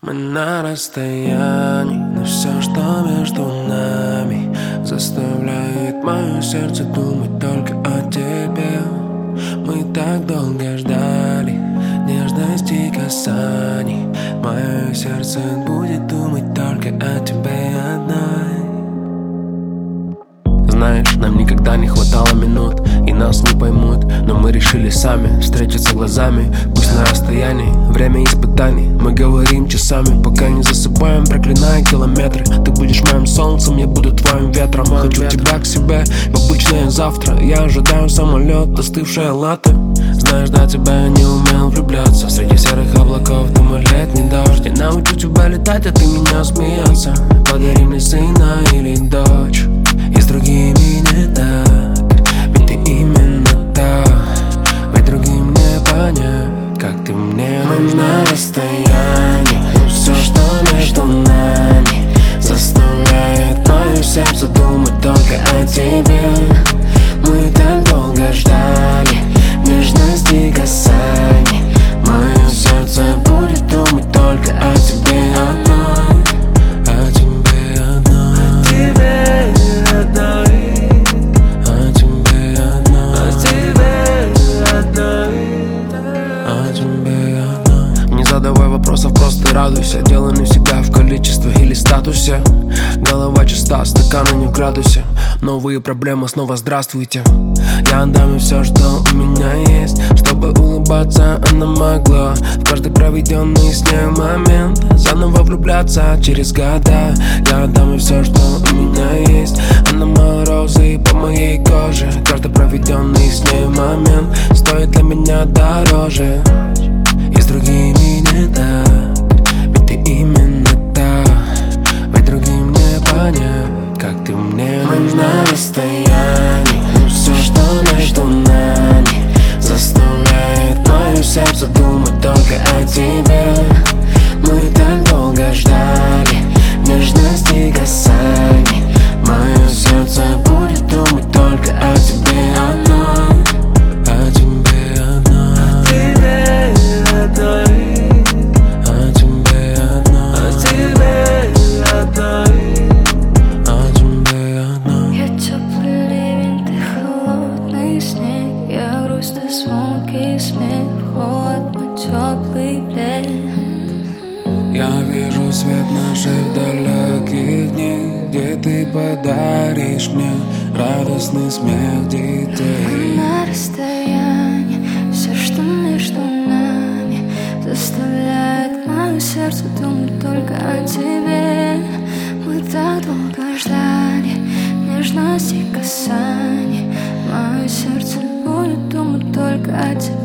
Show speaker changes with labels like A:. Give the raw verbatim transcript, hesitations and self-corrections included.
A: Мы на расстоянии, но все, что между нами, заставляет мое сердце думать только о тебе. Мы так долго ждали нежности и касаний. Мое сердце будет думать только о тебе одной. Знаешь, нам никогда не хватало минут, и нас не поймут, но мы решили сами встретиться глазами. Пусть на расстоянии, время испытаний. Мы говорим часами, пока не засыпаем, проклиная километры. Ты будешь моим солнцем, я буду твоим ветром. Хочу тебя к себе в обычное завтра. Я ожидаю самолет, остывшая латте. Знаешь, до тебя я не умел влюбляться. Среди серых облаков думаю летний дождь. Я научу тебя летать, а ты меня смеяться. Подари мне сына или дочь. И с другими не так, ведь ты именно та. Ведь другим не понять, как ты мне. Мы на расстоянии, но все, что между нами, заставляет мое сердце думать только о тебе. Мы так долго ждали нежности и касаний. Мое сердце будет думать только о тебе одной. О тебе одной. О тебе одной. О тебе одной. О тебе одной. О тебе одной. Не задавай вопросов, просто радуйся. Дело не всегда в количестве или статусе. Голова чиста, стаканы не в градусе. Новые проблемы, снова здравствуйте. Я отдам ей все, что у меня есть. Чтобы улыбаться она могла в каждый проведенный с ней момент. Заново влюбляться через года. Я отдам ей все, что у меня есть. Она морозы по моей коже. Каждый проведенный с ней момент стоит для меня дороже. И с другими не так, ведь ты именно та. Ведь другим не понять, как ты мне. Мы на расстоянии, но все, что между нами, заставляет мое сердце думать только о тебе. Мы так долго ждали нежности и касаний. Мое сердце будет думать только о тебе одной. О тебе одной. О тебе одной. О тебе одной. О тебе одной. О тебе одной.
B: Я теплый ливень, ты холодный снег. Я грусть, ты звонкий смех. Холод, мой теплый плед.
A: Я вижу свет наших далеких дней, где ты подаришь мне радостный смех детей.
B: На расстоянии, все, что между нами, заставляет мое сердце думать только о тебе. Мы так долго ждали нежности и касаний. Мое сердце будет думать только о тебе.